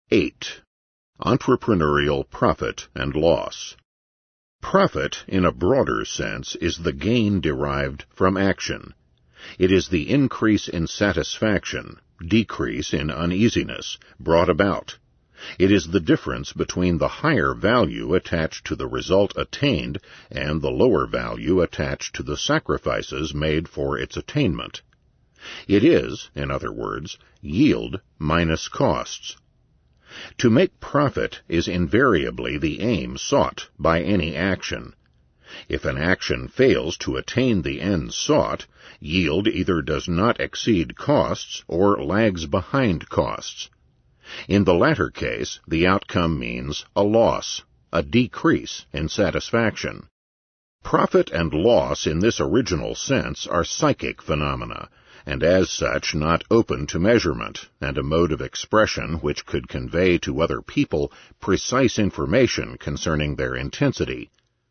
8. Entrepreneurial profit and loss. Profit, in a broader sense, is the gain derived from action. It is the increase in satisfaction, decrease in uneasiness, brought about. It is the difference between the higher value attached to the result attained and the lower value attached to the sacrifices made for its attainment. It is, in other words, yield minus costs. To make profit is invariably the aim sought by any action. If an action fails to attain the end sought, yield either does not exceed costs or lags behind costs. In the latter case, the outcome means a loss, a decrease in satisfaction. Profit and loss in this original sense are psychic phenomena, and as such not open to measurement, and a mode of expression which could convey to other people precise information concerning their intensity.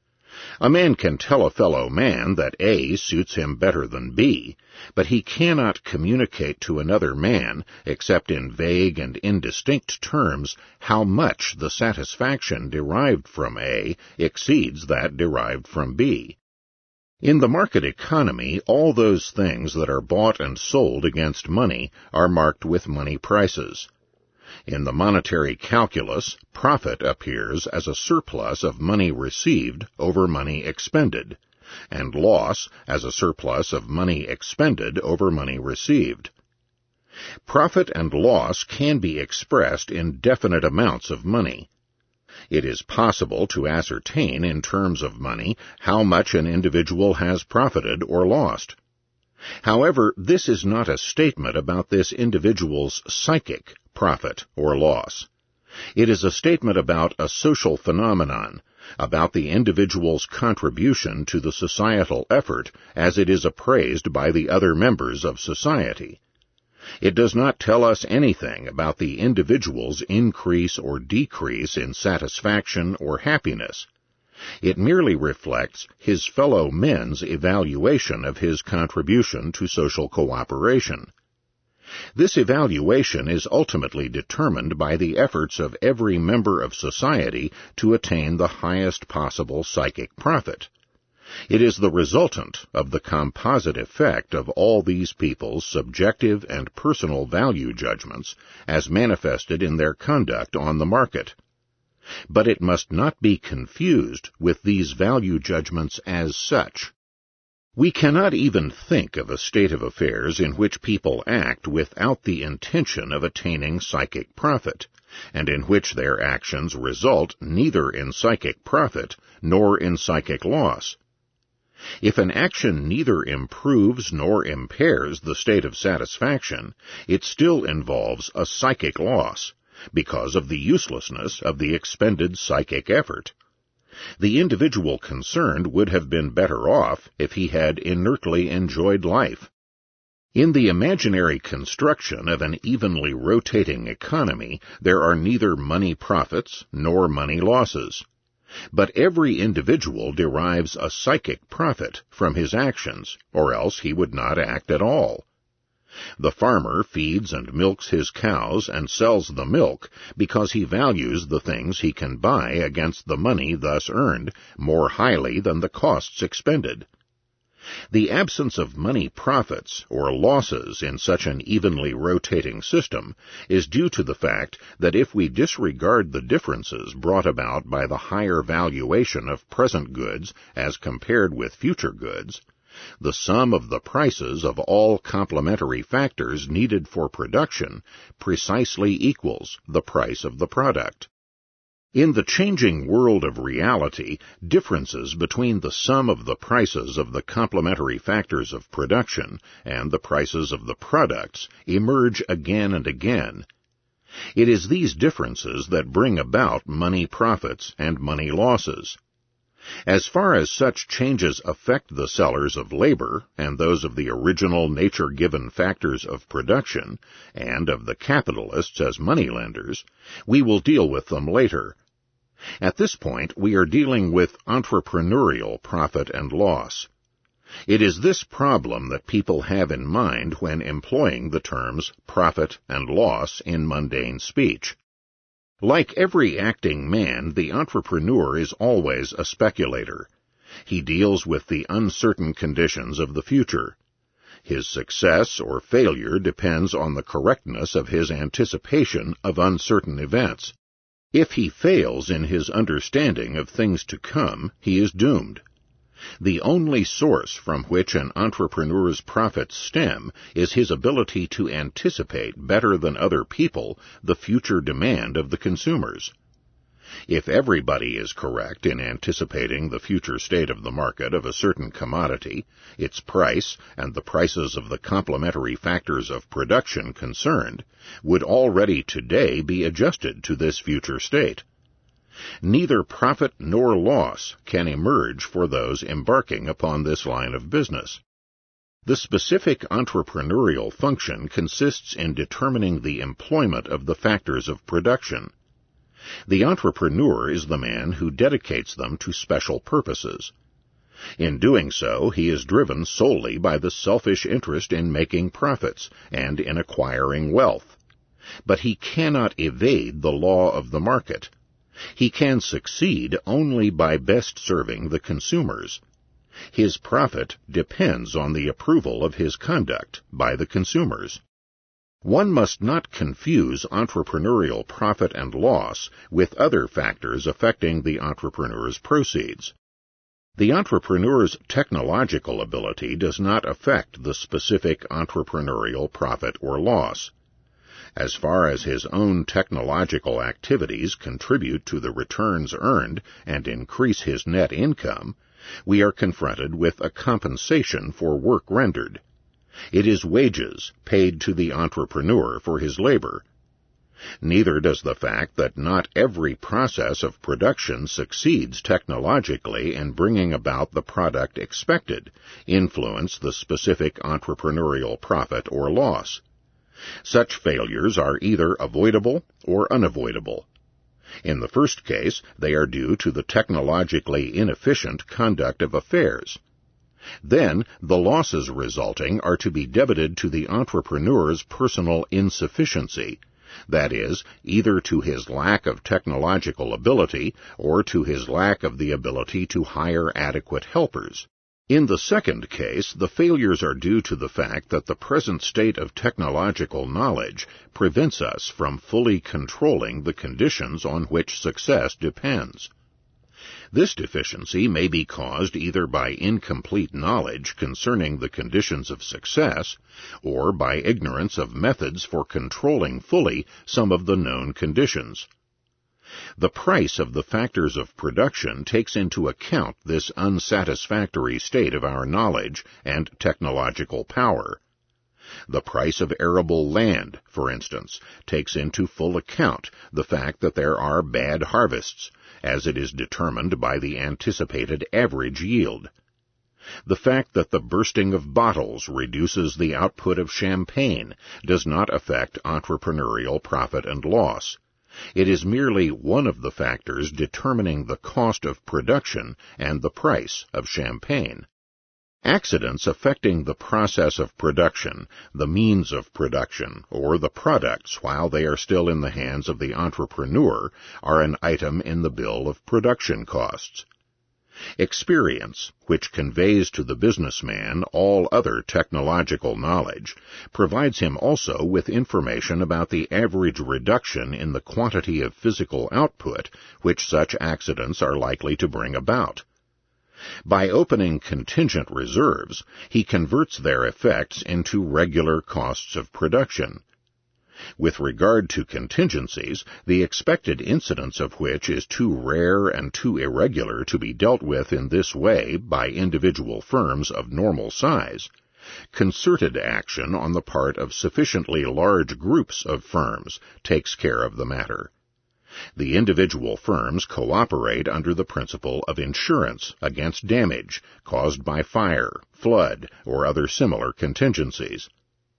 A man can tell a fellow man that A suits him better than B, but he cannot communicate to another man, except in vague and indistinct terms, how much the satisfaction derived from A exceeds that derived from B. In the market economy, all those things that are bought and sold against money are marked with money prices. In the monetary calculus, profit appears as a surplus of money received over money expended, and loss as a surplus of money expended over money received. Profit and loss can be expressed in definite amounts of money. It is possible to ascertain in terms of money how much an individual has profited or lost. However, this is not a statement about this individual's psychic profit or loss. It is a statement about a social phenomenon, about the individual's contribution to the societal effort as it is appraised by the other members of society. It does not tell us anything about the individual's increase or decrease in satisfaction or happiness. It merely reflects his fellow men's evaluation of his contribution to social cooperation. This evaluation is ultimately determined by the efforts of every member of society to attain the highest possible psychic profit. It is the resultant of the composite effect of all these people's subjective and personal value judgments as manifested in their conduct on the market. But it must not be confused with these value judgments as such. We cannot even think of a state of affairs in which people act without the intention of attaining psychic profit, and in which their actions result neither in psychic profit nor in psychic loss. If an action neither improves nor impairs the state of satisfaction, it still involves a psychic loss, because of the uselessness of the expended psychic effort. The individual concerned would have been better off if he had inertly enjoyed life. In the imaginary construction of an evenly rotating economy, there are neither money profits nor money losses. But every individual derives a psychic profit from his actions, or else he would not act at all. The farmer feeds and milks his cows and sells the milk because he values the things he can buy against the money thus earned more highly than the costs expended. The absence of money profits or losses in such an evenly rotating system is due to the fact that if we disregard the differences brought about by the higher valuation of present goods as compared with future goods, the sum of the prices of all complementary factors needed for production precisely equals the price of the product. In the changing world of reality, differences between the sum of the prices of the complementary factors of production and the prices of the products emerge again and again. It is these differences that bring about money profits and money losses. As far as such changes affect the sellers of labor and those of the original nature-given factors of production and of the capitalists as moneylenders, we will deal with them later. At this point, we are dealing with entrepreneurial profit and loss. It is this problem that people have in mind when employing the terms profit and loss in mundane speech. Like every acting man, the entrepreneur is always a speculator. He deals with the uncertain conditions of the future. His success or failure depends on the correctness of his anticipation of uncertain events. If he fails in his understanding of things to come, he is doomed. The only source from which an entrepreneur's profits stem is his ability to anticipate better than other people the future demand of the consumers. If everybody is correct in anticipating the future state of the market of a certain commodity, its price, and the prices of the complementary factors of production concerned, would already today be adjusted to this future state. Neither profit nor loss can emerge for those embarking upon this line of business. The specific entrepreneurial function consists in determining the employment of the factors of production. The entrepreneur is the man who dedicates them to special purposes. In doing so, he is driven solely by the selfish interest in making profits and in acquiring wealth. But he cannot evade the law of the market. He can succeed only by best serving the consumers. His profit depends on the approval of his conduct by the consumers. One must not confuse entrepreneurial profit and loss with other factors affecting the entrepreneur's proceeds. The entrepreneur's technological ability does not affect the specific entrepreneurial profit or loss. As far as his own technological activities contribute to the returns earned and increase his net income, we are confronted with a compensation for work rendered. It is wages paid to the entrepreneur for his labor. Neither does the fact that not every process of production succeeds technologically in bringing about the product expected influence the specific entrepreneurial profit or loss. Such failures are either avoidable or unavoidable. In the first case, they are due to the technologically inefficient conduct of affairs. Then, the losses resulting are to be debited to the entrepreneur's personal insufficiency, that is, either to his lack of technological ability or to his lack of the ability to hire adequate helpers. In the second case, the failures are due to the fact that the present state of technological knowledge prevents us from fully controlling the conditions on which success depends. This deficiency may be caused either by incomplete knowledge concerning the conditions of success, or by ignorance of methods for controlling fully some of the known conditions. The price of the factors of production takes into account this unsatisfactory state of our knowledge and technological power. The price of arable land, for instance, takes into full account the fact that there are bad harvests, as it is determined by the anticipated average yield. The fact that the bursting of bottles reduces the output of champagne does not affect entrepreneurial profit and loss. It is merely one of the factors determining the cost of production and the price of champagne. Accidents affecting the process of production, the means of production, or the products while they are still in the hands of the entrepreneur are an item in the bill of production costs. Experience, which conveys to the businessman all other technological knowledge, provides him also with information about the average reduction in the quantity of physical output which such accidents are likely to bring about. By opening contingent reserves, he converts their effects into regular costs of production. With regard to contingencies, the expected incidence of which is too rare and too irregular to be dealt with in this way by individual firms of normal size, concerted action on the part of sufficiently large groups of firms takes care of the matter. The individual firms cooperate under the principle of insurance against damage caused by fire, flood, or other similar contingencies.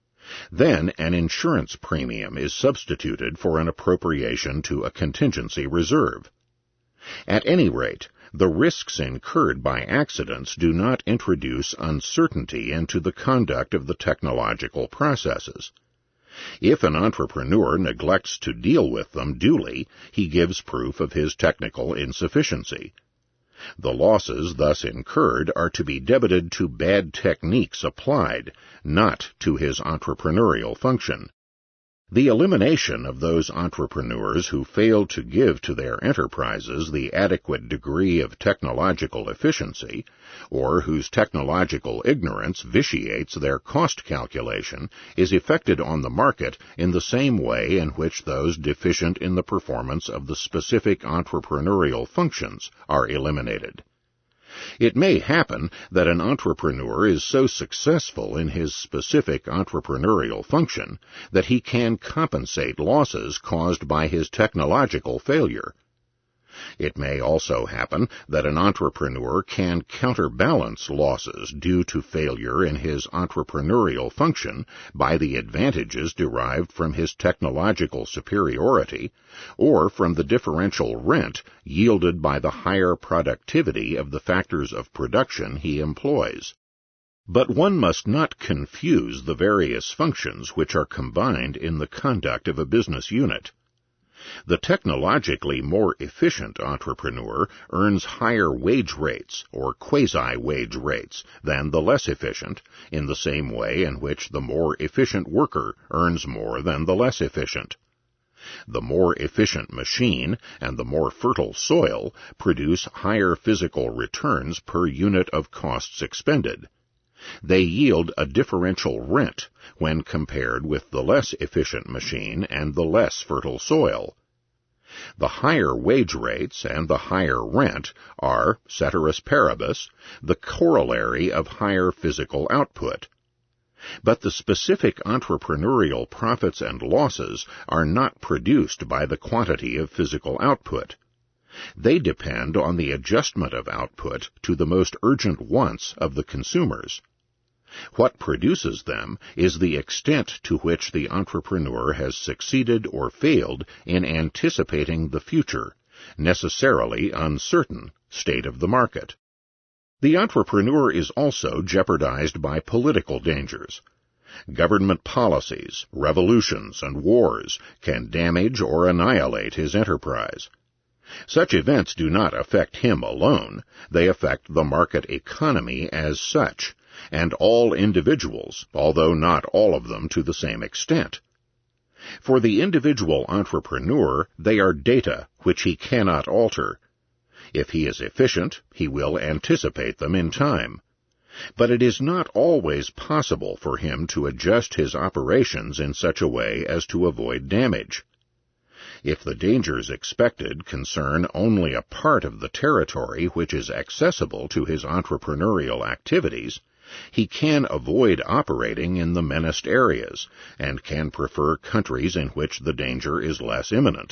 Then an insurance premium is substituted for an appropriation to a contingency reserve. At any rate, the risks incurred by accidents do not introduce uncertainty into the conduct of the technological processes. If an entrepreneur neglects to deal with them duly, he gives proof of his technical insufficiency. The losses thus incurred are to be debited to bad techniques applied, not to his entrepreneurial function. The elimination of those entrepreneurs who fail to give to their enterprises the adequate degree of technological efficiency, or whose technological ignorance vitiates their cost calculation, is effected on the market in the same way in which those deficient in the performance of the specific entrepreneurial functions are eliminated. It may happen that an entrepreneur is so successful in his specific entrepreneurial function that he can compensate losses caused by his technological failure. It may also happen that an entrepreneur can counterbalance losses due to failure in his entrepreneurial function by the advantages derived from his technological superiority, or from the differential rent yielded by the higher productivity of the factors of production he employs. But one must not confuse the various functions which are combined in the conduct of a business unit. The technologically more efficient entrepreneur earns higher wage rates, or quasi-wage rates, than the less efficient, in the same way in which the more efficient worker earns more than the less efficient. The more efficient machine and the more fertile soil produce higher physical returns per unit of costs expended. They yield a differential rent when compared with the less efficient machine and the less fertile soil. The higher wage rates and the higher rent are, ceteris paribus, the corollary of higher physical output. But the specific entrepreneurial profits and losses are not produced by the quantity of physical output. They depend on the adjustment of output to the most urgent wants of the consumers. What produces them is the extent to which the entrepreneur has succeeded or failed in anticipating the future, necessarily uncertain, state of the market. The entrepreneur is also jeopardized by political dangers. Government policies, revolutions, and wars can damage or annihilate his enterprise. Such events do not affect him alone, they affect the market economy as such, and all individuals, although not all of them to the same extent. For the individual entrepreneur, they are data which he cannot alter. If he is efficient, he will anticipate them in time. But it is not always possible for him to adjust his operations in such a way as to avoid damage. If the dangers expected concern only a part of the territory which is accessible to his entrepreneurial activities, he can avoid operating in the menaced areas, and can prefer countries in which the danger is less imminent.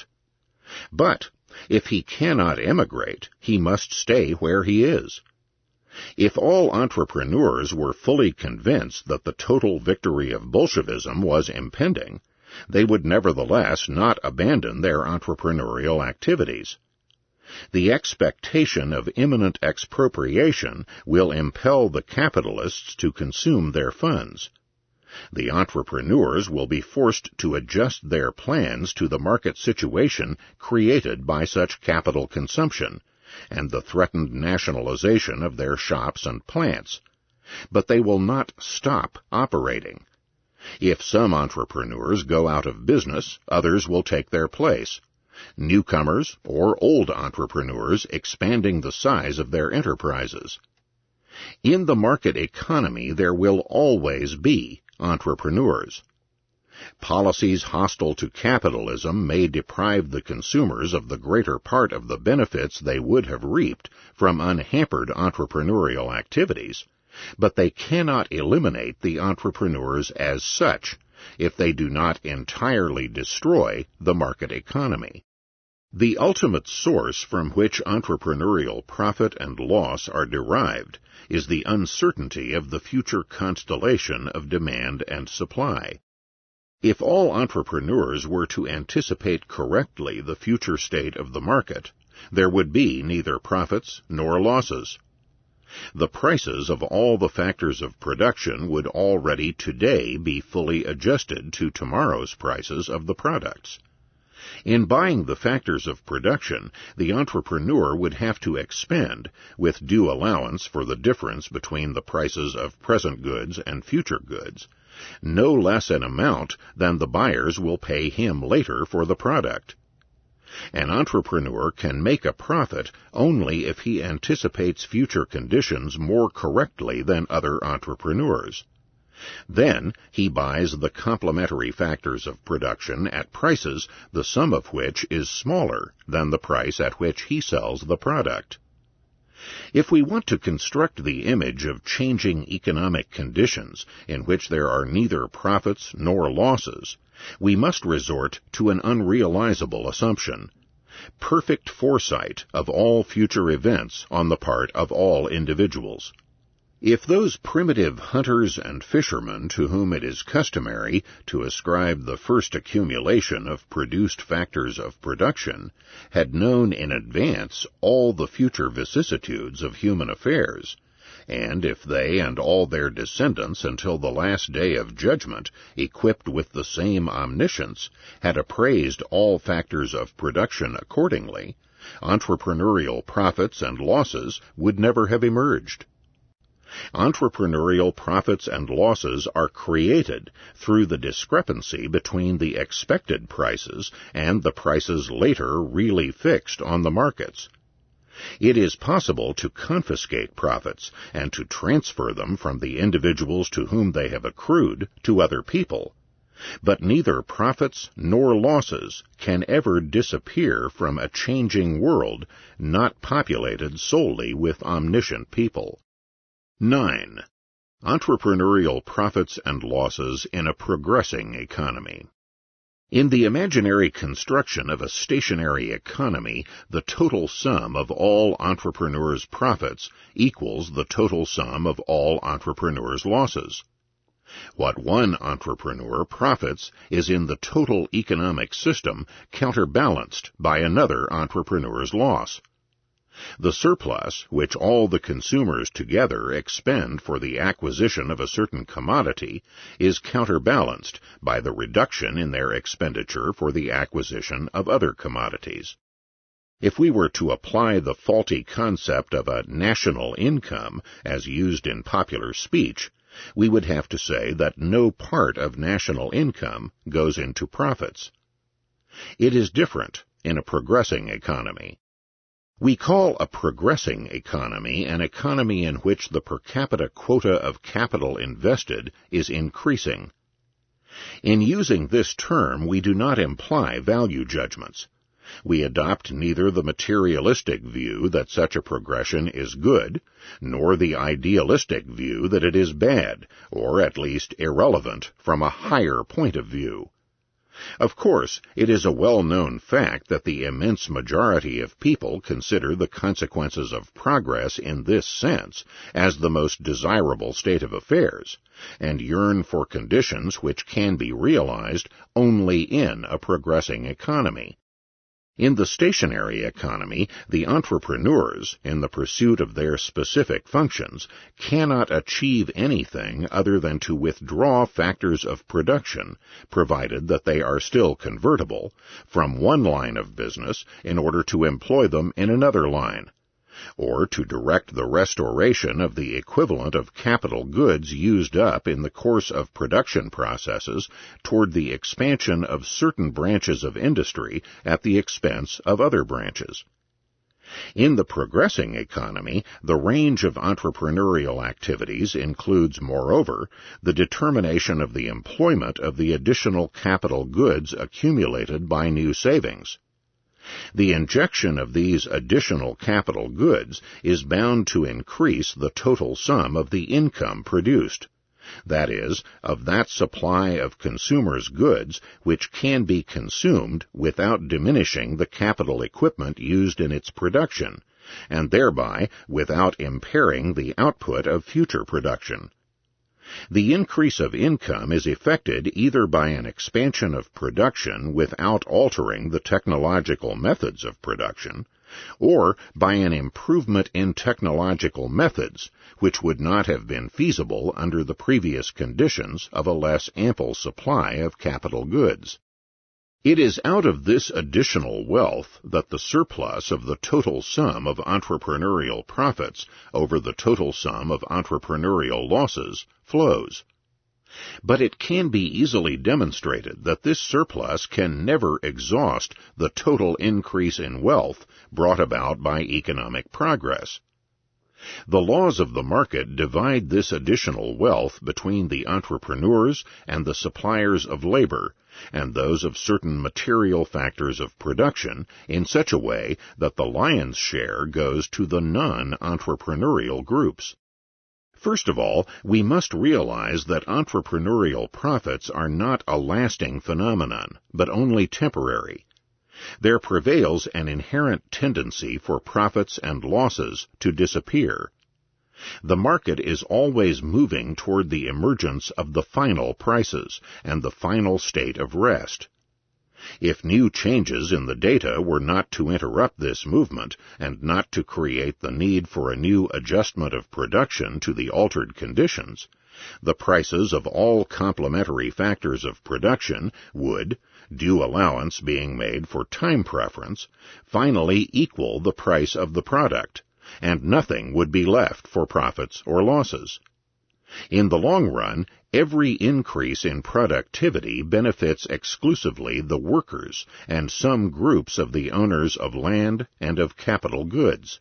But if he cannot emigrate, he must stay where he is. If all entrepreneurs were fully convinced that the total victory of Bolshevism was impending, they would nevertheless not abandon their entrepreneurial activities. The expectation of imminent expropriation will impel the capitalists to consume their funds. The entrepreneurs will be forced to adjust their plans to the market situation created by such capital consumption, and the threatened nationalization of their shops and plants. But they will not stop operating. If some entrepreneurs go out of business, others will take their place. Newcomers or old entrepreneurs expanding the size of their enterprises. In the market economy there will always be entrepreneurs. Policies hostile to capitalism may deprive the consumers of the greater part of the benefits they would have reaped from unhampered entrepreneurial activities, but they cannot eliminate the entrepreneurs as such if they do not entirely destroy the market economy. The ultimate source from which entrepreneurial profit and loss are derived is the uncertainty of the future constellation of demand and supply. If all entrepreneurs were to anticipate correctly the future state of the market, there would be neither profits nor losses. The prices of all the factors of production would already today be fully adjusted to tomorrow's prices of the products. In buying the factors of production, the entrepreneur would have to expend, with due allowance for the difference between the prices of present goods and future goods, no less an amount than the buyers will pay him later for the product. An entrepreneur can make a profit only if he anticipates future conditions more correctly than other entrepreneurs. Then he buys the complementary factors of production at prices the sum of which is smaller than the price at which he sells the product. If we want to construct the image of changing economic conditions in which there are neither profits nor losses, we must resort to an unrealizable assumption: perfect foresight of all future events on the part of all individuals. If those primitive hunters and fishermen to whom it is customary to ascribe the first accumulation of produced factors of production had known in advance all the future vicissitudes of human affairs, and if they and all their descendants until the last day of judgment, equipped with the same omniscience, had appraised all factors of production accordingly, entrepreneurial profits and losses would never have emerged. Entrepreneurial profits and losses are created through the discrepancy between the expected prices and the prices later really fixed on the markets. It is possible to confiscate profits and to transfer them from the individuals to whom they have accrued to other people, but neither profits nor losses can ever disappear from a changing world not populated solely with omniscient people. 9. Entrepreneurial profits and losses in a progressing economy. In the imaginary construction of a stationary economy, the total sum of all entrepreneurs' profits equals the total sum of all entrepreneurs' losses. What one entrepreneur profits is in the total economic system counterbalanced by another entrepreneur's loss. The surplus, which all the consumers together expend for the acquisition of a certain commodity, is counterbalanced by the reduction in their expenditure for the acquisition of other commodities. If we were to apply the faulty concept of a national income as used in popular speech, we would have to say that no part of national income goes into profits. It is different in a progressing economy. We call a progressing economy an economy in which the per capita quota of capital invested is increasing. In using this term, we do not imply value judgments. We adopt neither the materialistic view that such a progression is good, nor the idealistic view that it is bad, or at least irrelevant from a higher point of view. Of course, it is a well-known fact that the immense majority of people consider the consequences of progress in this sense as the most desirable state of affairs, and yearn for conditions which can be realized only in a progressing economy. In the stationary economy, the entrepreneurs, in the pursuit of their specific functions, cannot achieve anything other than to withdraw factors of production, provided that they are still convertible, from one line of business in order to employ them in another line, or to direct the restoration of the equivalent of capital goods used up in the course of production processes toward the expansion of certain branches of industry at the expense of other branches. In the progressing economy, the range of entrepreneurial activities includes, moreover, the determination of the employment of the additional capital goods accumulated by new savings. The injection of these additional capital goods is bound to increase the total sum of the income produced, that is, of that supply of consumers' goods which can be consumed without diminishing the capital equipment used in its production, and thereby without impairing the output of future production. The increase of income is effected either by an expansion of production without altering the technological methods of production, or by an improvement in technological methods, which would not have been feasible under the previous conditions of a less ample supply of capital goods. It is out of this additional wealth that the surplus of the total sum of entrepreneurial profits over the total sum of entrepreneurial losses flows. But it can be easily demonstrated that this surplus can never exhaust the total increase in wealth brought about by economic progress. The laws of the market divide this additional wealth between the entrepreneurs and the suppliers of labor, and those of certain material factors of production, in such a way that the lion's share goes to the non-entrepreneurial groups. First of all, we must realize that entrepreneurial profits are not a lasting phenomenon, but only temporary. There prevails an inherent tendency for profits and losses to disappear. The market is always moving toward the emergence of the final prices and the final state of rest. If new changes in the data were not to interrupt this movement and not to create the need for a new adjustment of production to the altered conditions, the prices of all complementary factors of production would, due allowance being made for time preference, finally equal the price of the product, and nothing would be left for profits or losses. In the long run, every increase in productivity benefits exclusively the workers and some groups of the owners of land and of capital goods.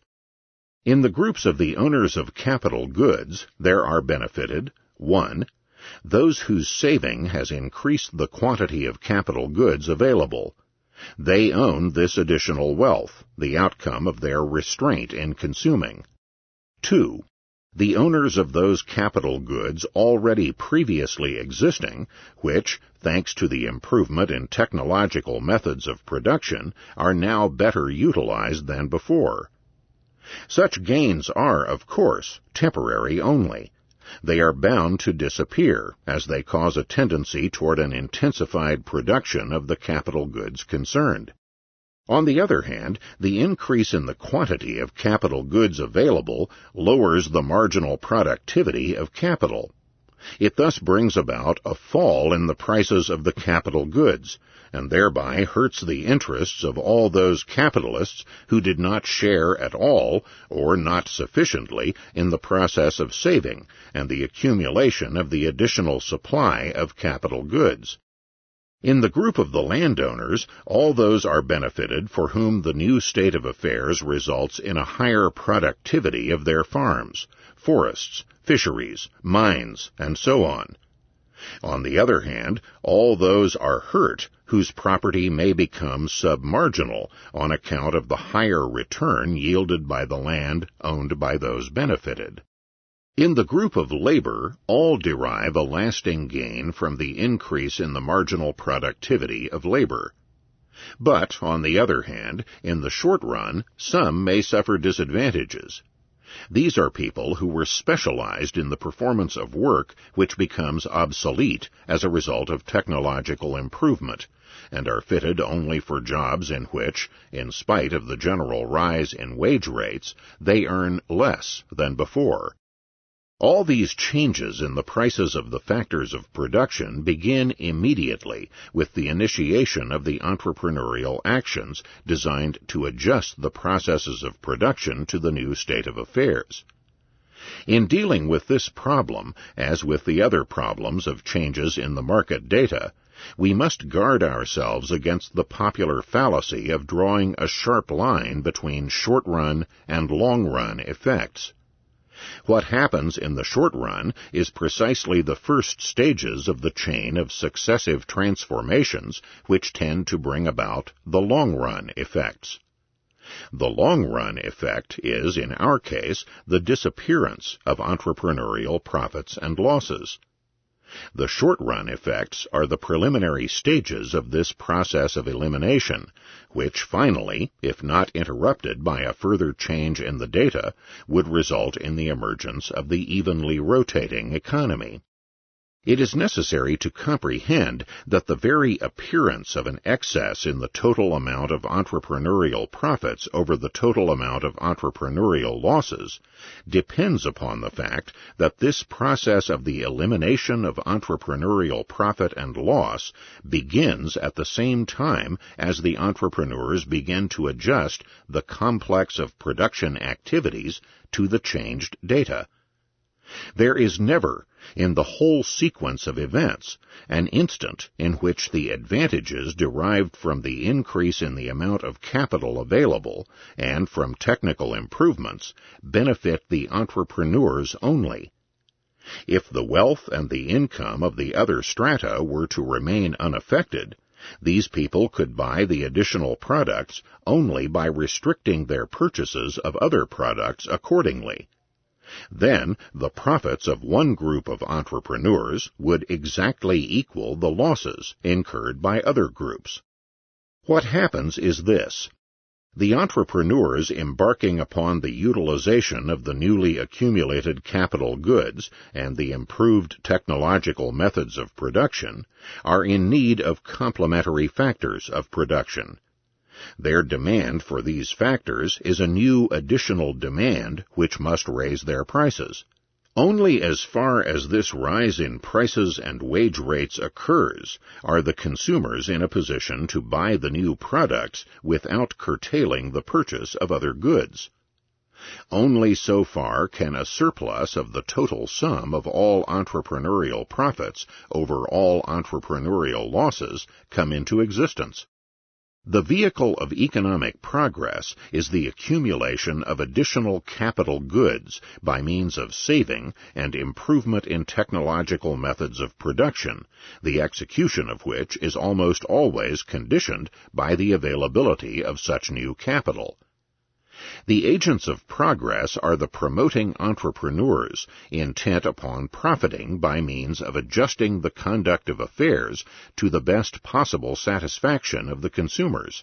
In the groups of the owners of capital goods, there are benefited 1. Those whose saving has increased the quantity of capital goods available. They own this additional wealth, the outcome of their restraint in consuming. 2. The owners of those capital goods already previously existing, which, thanks to the improvement in technological methods of production, are now better utilized than before. Such gains are, of course, temporary only. They are bound to disappear, as they cause a tendency toward an intensified production of the capital goods concerned. On the other hand, the increase in the quantity of capital goods available lowers the marginal productivity of capital. It thus brings about a fall in the prices of the capital goods, and thereby hurts the interests of all those capitalists who did not share at all, or not sufficiently, in the process of saving and the accumulation of the additional supply of capital goods. In the group of the landowners, all those are benefited for whom the new state of affairs results in a higher productivity of their farms, forests, fisheries, mines, and so on. On the other hand, all those are hurt whose property may become submarginal on account of the higher return yielded by the land owned by those benefited. In the group of labor, all derive a lasting gain from the increase in the marginal productivity of labor. But, on the other hand, in the short run, some may suffer disadvantages. These are people who were specialized in the performance of work which becomes obsolete as a result of technological improvement, and are fitted only for jobs in which, in spite of the general rise in wage rates, they earn less than before. All these changes in the prices of the factors of production begin immediately with the initiation of the entrepreneurial actions designed to adjust the processes of production to the new state of affairs. In dealing with this problem, as with the other problems of changes in the market data, we must guard ourselves against the popular fallacy of drawing a sharp line between short-run and long-run effects. What happens in the short run is precisely the first stages of the chain of successive transformations which tend to bring about the long-run effects. The long-run effect is, in our case, the disappearance of entrepreneurial profits and losses. The short-run effects are the preliminary stages of this process of elimination, which finally, if not interrupted by a further change in the data, would result in the emergence of the evenly rotating economy. It is necessary to comprehend that the very appearance of an excess in the total amount of entrepreneurial profits over the total amount of entrepreneurial losses depends upon the fact that this process of the elimination of entrepreneurial profit and loss begins at the same time as the entrepreneurs begin to adjust the complex of production activities to the changed data. There is never, in the whole sequence of events, an instant in which the advantages derived from the increase in the amount of capital available and from technical improvements benefit the entrepreneurs only. If the wealth and the income of the other strata were to remain unaffected, these people could buy the additional products only by restricting their purchases of other products accordingly. Then the profits of one group of entrepreneurs would exactly equal the losses incurred by other groups. What happens is this. The entrepreneurs embarking upon the utilization of the newly accumulated capital goods and the improved technological methods of production are in need of complementary factors of production. Their demand for these factors is a new additional demand which must raise their prices. Only as far as this rise in prices and wage rates occurs are the consumers in a position to buy the new products without curtailing the purchase of other goods. Only so far can a surplus of the total sum of all entrepreneurial profits over all entrepreneurial losses come into existence. The vehicle of economic progress is the accumulation of additional capital goods by means of saving and improvement in technological methods of production, the execution of which is almost always conditioned by the availability of such new capital. The agents of progress are the promoting entrepreneurs, intent upon profiting by means of adjusting the conduct of affairs to the best possible satisfaction of the consumers.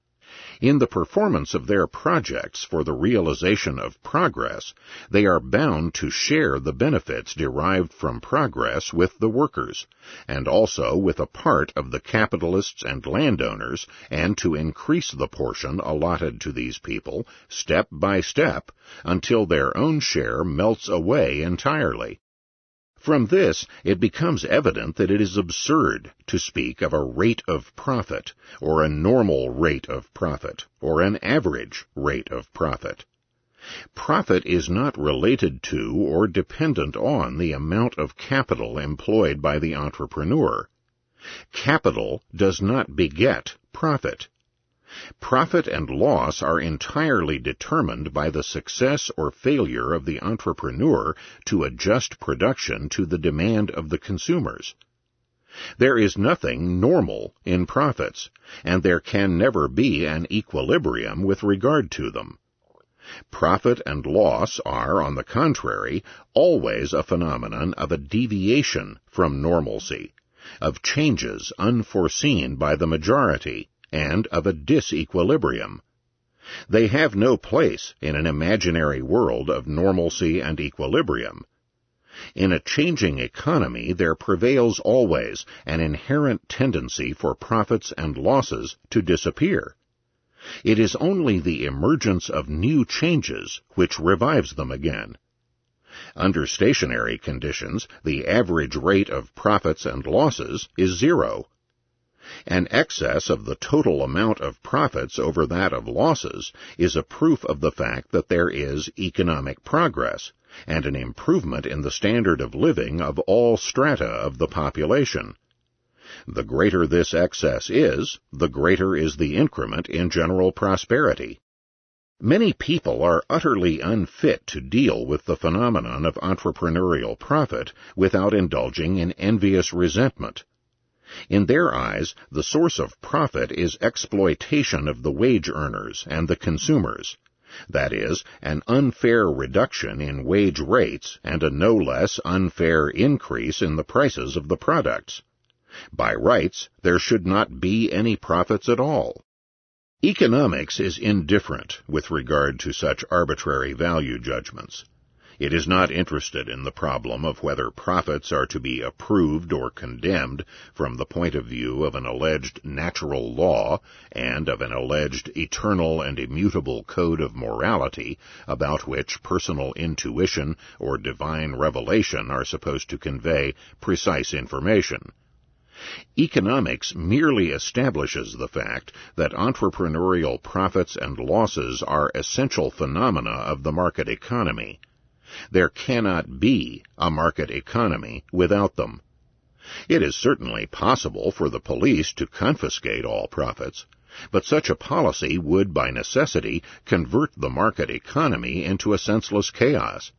In the performance of their projects for the realization of progress, they are bound to share the benefits derived from progress with the workers, and also with a part of the capitalists and landowners, and to increase the portion allotted to these people step by step until their own share melts away entirely. From this, it becomes evident that it is absurd to speak of a rate of profit, or a normal rate of profit, or an average rate of profit. Profit is not related to or dependent on the amount of capital employed by the entrepreneur. Capital does not beget profit. Profit and loss are entirely determined by the success or failure of the entrepreneur to adjust production to the demand of the consumers. There is nothing normal in profits, and there can never be an equilibrium with regard to them. Profit and loss are, on the contrary, always a phenomenon of a deviation from normalcy, of changes unforeseen by the majority, and of a disequilibrium. They have no place in an imaginary world of normalcy and equilibrium. In a changing economy there prevails always an inherent tendency for profits and losses to disappear. It is only the emergence of new changes which revives them again. Under stationary conditions, the average rate of profits and losses is zero. An excess of the total amount of profits over that of losses is a proof of the fact that there is economic progress, and an improvement in the standard of living of all strata of the population. The greater this excess is, the greater is the increment in general prosperity. Many people are utterly unfit to deal with the phenomenon of entrepreneurial profit without indulging in envious resentment. In their eyes, the source of profit is exploitation of the wage earners and the consumers, that is, an unfair reduction in wage rates and a no less unfair increase in the prices of the products. By rights, there should not be any profits at all. Economics is indifferent with regard to such arbitrary value judgments. It is not interested in the problem of whether profits are to be approved or condemned from the point of view of an alleged natural law and of an alleged eternal and immutable code of morality about which personal intuition or divine revelation are supposed to convey precise information. Economics merely establishes the fact that entrepreneurial profits and losses are essential phenomena of the market economy. There cannot be a market economy without them. It is certainly possible for the police to confiscate all profits, but such a policy would by necessity convert the market economy into a senseless chaos.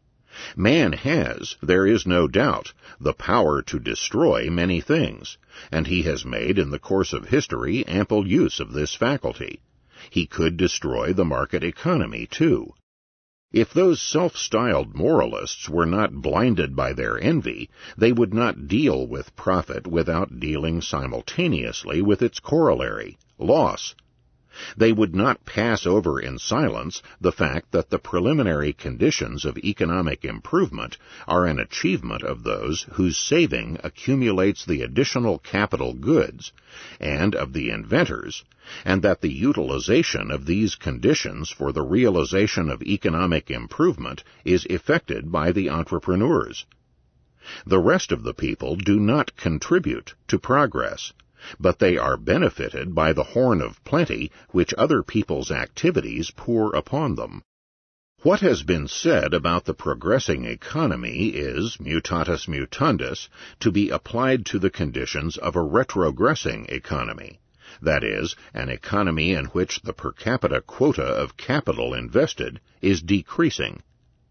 Man has, there is no doubt, the power to destroy many things, and he has made in the course of history ample use of this faculty. He could destroy the market economy, too. If those self-styled moralists were not blinded by their envy, they would not deal with profit without dealing simultaneously with its corollary, loss. They would not pass over in silence the fact that the preliminary conditions of economic improvement are an achievement of those whose saving accumulates the additional capital goods, and of the inventors, and that the utilization of these conditions for the realization of economic improvement is effected by the entrepreneurs. The rest of the people do not contribute to progress, but they are benefited by the horn of plenty which other people's activities pour upon them. What has been said about the progressing economy is, mutatis mutandis, to be applied to the conditions of a retrogressing economy, that is, an economy in which the per capita quota of capital invested is decreasing.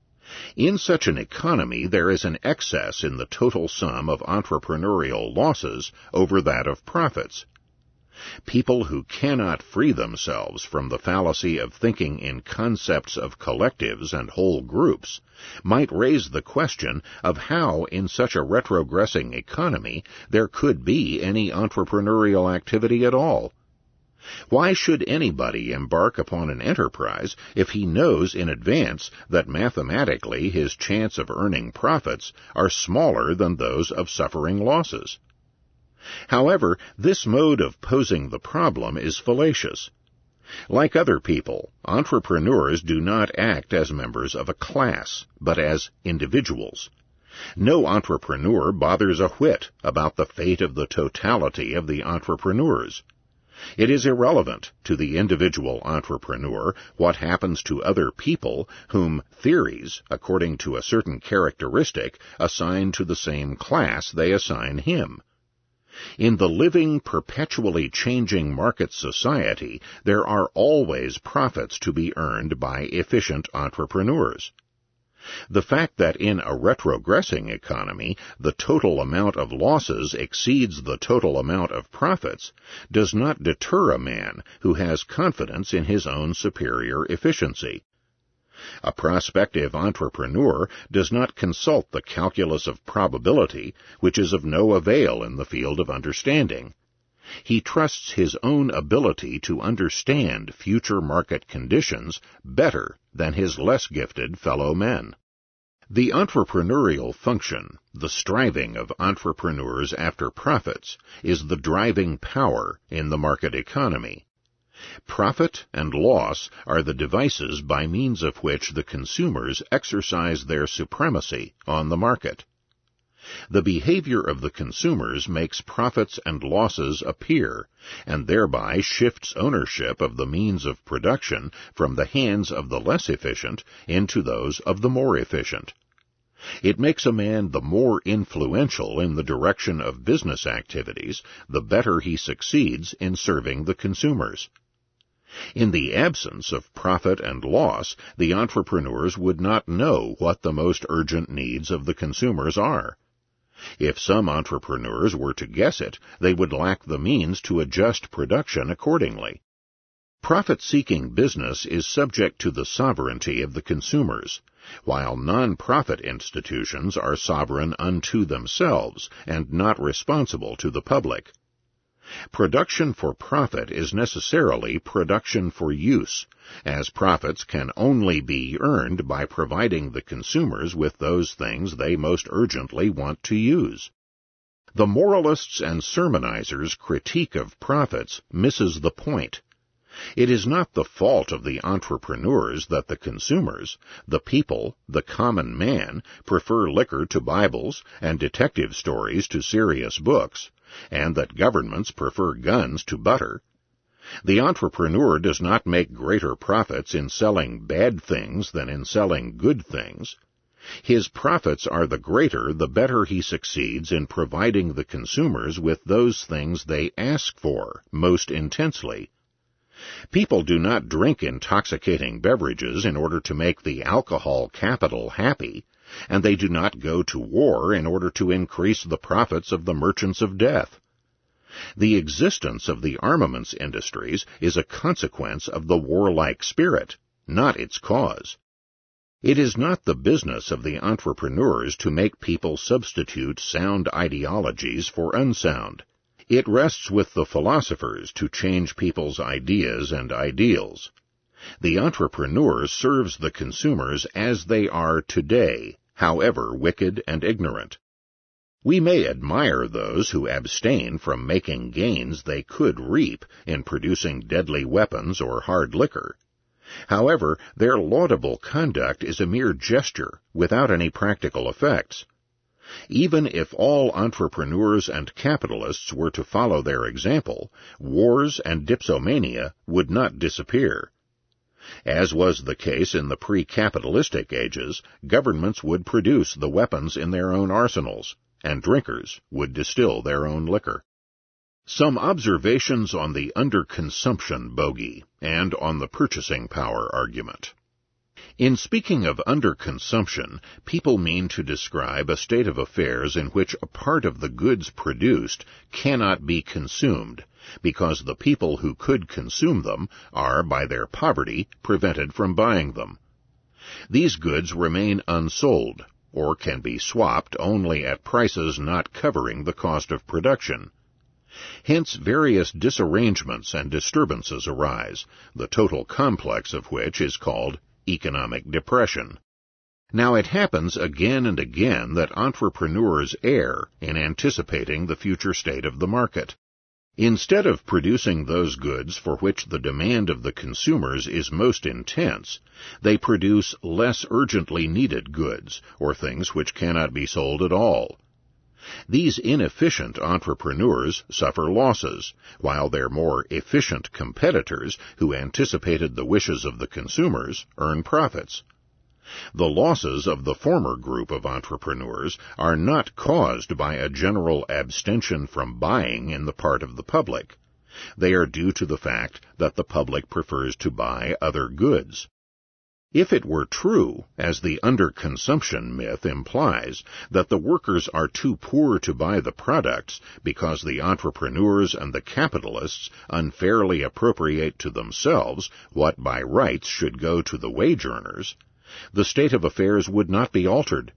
In such an economy there is an excess in the total sum of entrepreneurial losses over that of profits. People who cannot free themselves from the fallacy of thinking in concepts of collectives and whole groups might raise the question of how in such a retrogressing economy there could be any entrepreneurial activity at all. Why should anybody embark upon an enterprise if he knows in advance that mathematically his chance of earning profits are smaller than those of suffering losses? However, this mode of posing the problem is fallacious. Like other people, entrepreneurs do not act as members of a class, but as individuals. No entrepreneur bothers a whit about the fate of the totality of the entrepreneurs. It is irrelevant to the individual entrepreneur what happens to other people whom theories, according to a certain characteristic, assign to the same class they assign him. In the living, perpetually changing market society, there are always profits to be earned by efficient entrepreneurs. The fact that in a retrogressing economy the total amount of losses exceeds the total amount of profits does not deter a man who has confidence in his own superior efficiency. A prospective entrepreneur does not consult the calculus of probability, which is of no avail in the field of understanding. He trusts his own ability to understand future market conditions better than his less gifted fellow men. The entrepreneurial function, the striving of entrepreneurs after profits, is the driving power in the market economy. Profit and loss are the devices by means of which the consumers exercise their supremacy on the market. The behavior of the consumers makes profits and losses appear, and thereby shifts ownership of the means of production from the hands of the less efficient into those of the more efficient. It makes a man the more influential in the direction of business activities, the better he succeeds in serving the consumers. In the absence of profit and loss, the entrepreneurs would not know what the most urgent needs of the consumers are. If some entrepreneurs were to guess it, they would lack the means to adjust production accordingly. Profit-seeking business is subject to the sovereignty of the consumers, while non-profit institutions are sovereign unto themselves and not responsible to the public. Production for profit is necessarily production for use, as profits can only be earned by providing the consumers with those things they most urgently want to use. The moralists' and sermonizers' critique of profits misses the point. It is not the fault of the entrepreneurs that the consumers, the people, the common man, prefer liquor to Bibles and detective stories to serious books, and that governments prefer guns to butter. The entrepreneur does not make greater profits in selling bad things than in selling good things. His profits are the greater the better he succeeds in providing the consumers with those things they ask for most intensely. People do not drink intoxicating beverages in order to make the alcohol capital happy, and they do not go to war in order to increase the profits of the merchants of death. The existence of the armaments industries is a consequence of the warlike spirit, not its cause. It is not the business of the entrepreneurs to make people substitute sound ideologies for unsound. It rests with the philosophers to change people's ideas and ideals. The entrepreneur serves the consumers as they are today, however wicked and ignorant. We may admire those who abstain from making gains they could reap in producing deadly weapons or hard liquor. However, their laudable conduct is a mere gesture without any practical effects. Even if all entrepreneurs and capitalists were to follow their example, wars and dipsomania would not disappear. As was the case in the pre-capitalistic ages, governments would produce the weapons in their own arsenals, and drinkers would distill their own liquor. Some observations on the underconsumption bogey and on the purchasing power argument. In speaking of underconsumption, people mean to describe a state of affairs in which a part of the goods produced cannot be consumed, because the people who could consume them are, by their poverty, prevented from buying them. These goods remain unsold, or can be swapped only at prices not covering the cost of production. Hence various disarrangements and disturbances arise, the total complex of which is called economic depression. Now it happens again and again that entrepreneurs err in anticipating the future state of the market. Instead of producing those goods for which the demand of the consumers is most intense, they produce less urgently needed goods, or things which cannot be sold at all. These inefficient entrepreneurs suffer losses, while their more efficient competitors, who anticipated the wishes of the consumers, earn profits. The losses of the former group of entrepreneurs are not caused by a general abstention from buying in the part of the public. They are due to the fact that the public prefers to buy other goods. If it were true, as the underconsumption myth implies, that the workers are too poor to buy the products because the entrepreneurs and the capitalists unfairly appropriate to themselves what by rights should go to the wage earners, the state of affairs would not be altered.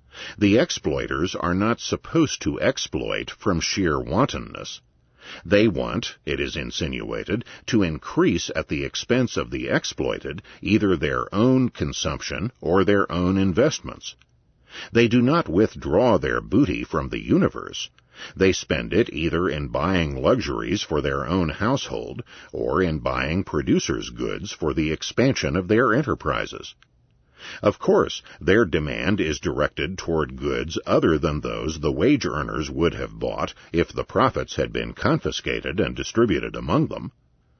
The exploiters are not supposed to exploit from sheer wantonness. They want, it is insinuated, to increase at the expense of the exploited either their own consumption or their own investments. They do not withdraw their booty from the universe. They spend it either in buying luxuries for their own household or in buying producers' goods for the expansion of their enterprises. Of course, their demand is directed toward goods other than those the wage earners would have bought if the profits had been confiscated and distributed among them.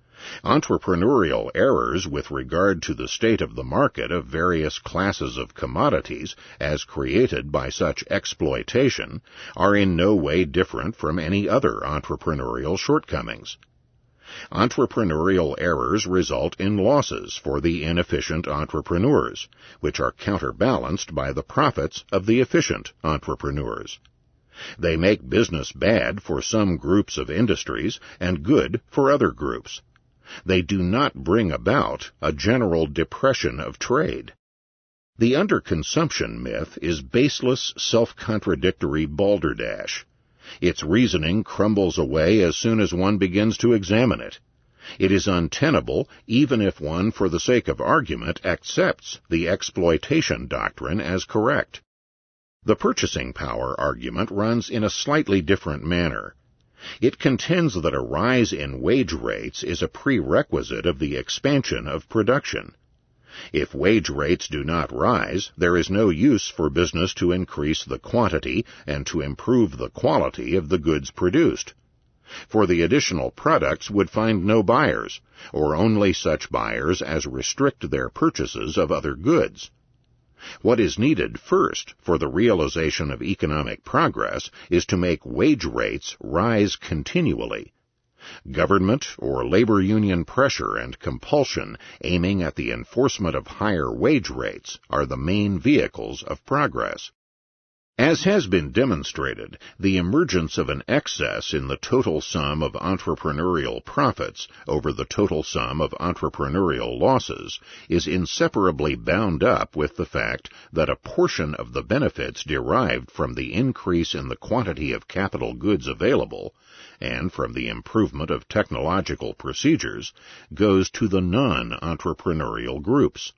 Entrepreneurial errors with regard to the state of the market of various classes of commodities as created by such exploitation are in no way different from any other entrepreneurial shortcomings. Entrepreneurial errors result in losses for the inefficient entrepreneurs, which are counterbalanced by the profits of the efficient entrepreneurs. They make business bad for some groups of industries and good for other groups. They do not bring about a general depression of trade. The underconsumption myth is baseless, self-contradictory balderdash. Its reasoning crumbles away as soon as one begins to examine it. It is untenable even if one, for the sake of argument, accepts the exploitation doctrine as correct. The purchasing power argument runs in a slightly different manner. It contends that a rise in wage rates is a prerequisite of the expansion of production. If wage rates do not rise, there is no use for business to increase the quantity and to improve the quality of the goods produced. For the additional products would find no buyers, or only such buyers as restrict their purchases of other goods. What is needed first for the realization of economic progress is to make wage rates rise continually. Government or labor union pressure and compulsion aiming at the enforcement of higher wage rates are the main vehicles of progress. As has been demonstrated, the emergence of an excess in the total sum of entrepreneurial profits over the total sum of entrepreneurial losses is inseparably bound up with the fact that a portion of the benefits derived from the increase in the quantity of capital goods available, and from the improvement of technological procedures, goes to the non-entrepreneurial groups.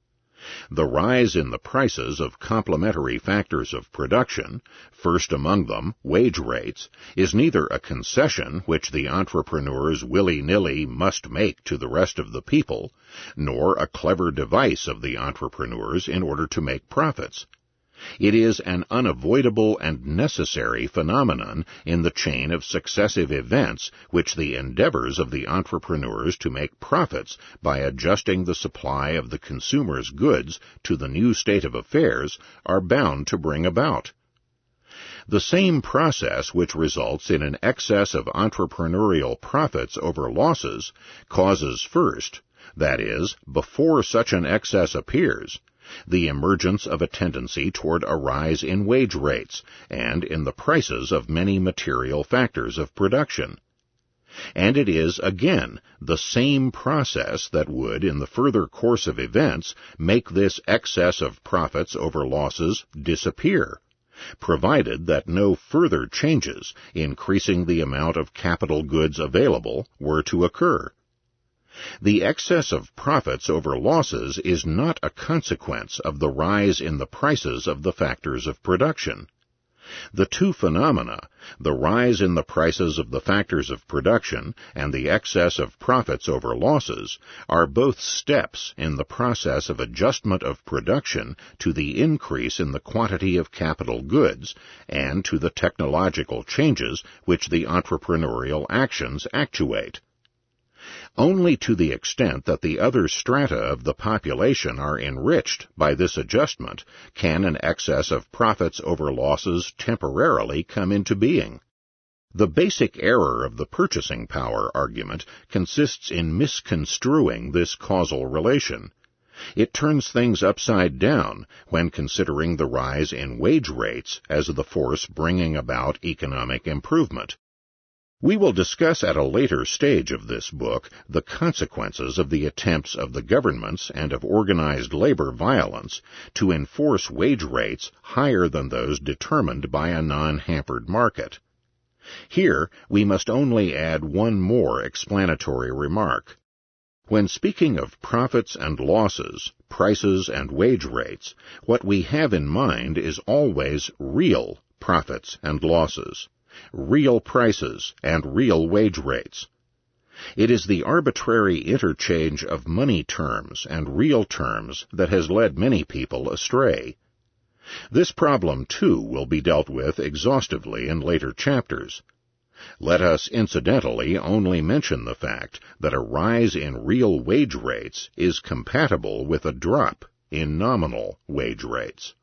The rise in the prices of complementary factors of production, first among them wage rates, is neither a concession which the entrepreneurs willy-nilly must make to the rest of the people, nor a clever device of the entrepreneurs in order to make profits. It is an unavoidable and necessary phenomenon in the chain of successive events which the endeavors of the entrepreneurs to make profits by adjusting the supply of the consumer's goods to the new state of affairs are bound to bring about. The same process which results in an excess of entrepreneurial profits over losses causes first, that is, before such an excess appears, the emergence of a tendency toward a rise in wage rates and in the prices of many material factors of production. And it is, again, the same process that would, in the further course of events, make this excess of profits over losses disappear, provided that no further changes increasing the amount of capital goods available were to occur. The excess of profits over losses is not a consequence of the rise in the prices of the factors of production. The two phenomena, the rise in the prices of the factors of production and the excess of profits over losses, are both steps in the process of adjustment of production to the increase in the quantity of capital goods and to the technological changes which the entrepreneurial actions actuate. Only to the extent that the other strata of the population are enriched by this adjustment can an excess of profits over losses temporarily come into being. The basic error of the purchasing power argument consists in misconstruing this causal relation. It turns things upside down when considering the rise in wage rates as the force bringing about economic improvement. We will discuss at a later stage of this book the consequences of the attempts of the governments and of organized labor violence to enforce wage rates higher than those determined by a non-hampered market. Here we must only add one more explanatory remark. When speaking of profits and losses, prices and wage rates, what we have in mind is always real profits and losses, real prices, and real wage rates. It is the arbitrary interchange of money terms and real terms that has led many people astray. This problem, too, will be dealt with exhaustively in later chapters. Let us incidentally only mention the fact that a rise in real wage rates is compatible with a drop in nominal wage rates.